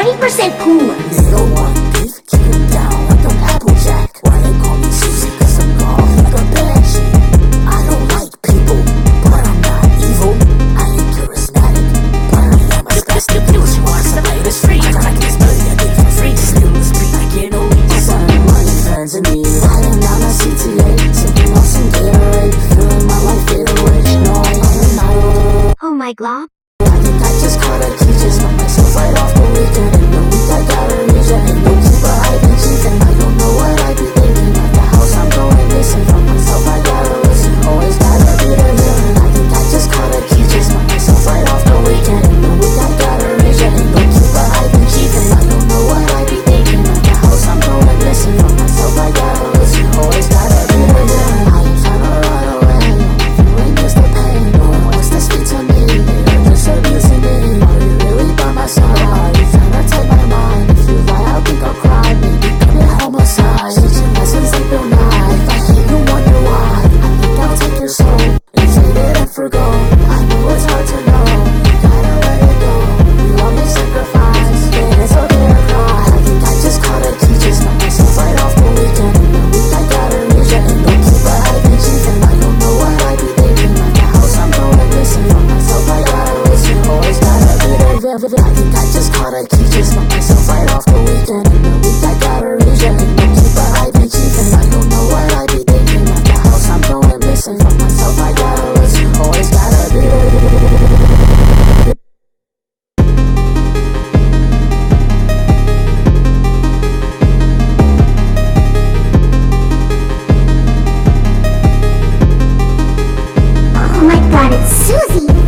20% cooler. Little one beef, keep it down like an Applejack. Why they call me Susie? Cause I'm gone like a banshee. I don't like people, but I'm not evil. I ain't charismatic, but I am a spastic. She wants to play the street. I like this money, I get for free. Still the street, I get no reach. Son, money fans in me. Riding down the CTA, sipping on some Gatorade, feeling my life fade away. No, I am not alone. Oh my glob. I think I just caught a key, just knocked myself right off the weekend. In the week I gotta reach it, ain't no keeper, I been cheating. I don't know what I be thinking. At the house I'm going missing. From myself I gotta listen, always gotta be the villain. I think I just caught a key, just knocked myself right off the weekend. In the week I gotta reach it, ain't no keeper, I been cheating. I don't know what I be thinking. At the house I'm going missing. From myself I gotta listen, always gotta be the villain. I ain't tryna run away, you ain't just the pain. No one wants to speak to me, they're just abusing me. Are you really by my side? Are you tryna take my mind? If you lie, I think I'll cry. Maybe commit homicide. Teaching lessons like Bill Nye. If I hate you, wonder why. I think I'll take your soul and trade it in for gold. I know it's hard to know, you gotta let it go. We all make sacrifice, yeah, it's okay to cry. I think I just caught a key, just knocked myself right off the weekend. In the week I gotta reach it, ain't no keeper, I've been cheating. I don't know what I be thinking. At the house I'm going missing. From myself I gotta listen, always gotta be the villain. I think I just caught a key, just knocked myself right off the weekend. In the week I gotta reach it, ain't no keeper, I've been cheating. I don't know what I be thinking. At the house I'm going missing. From myself I gotta listen, always gotta be the villain. Oh my god, it's Susie.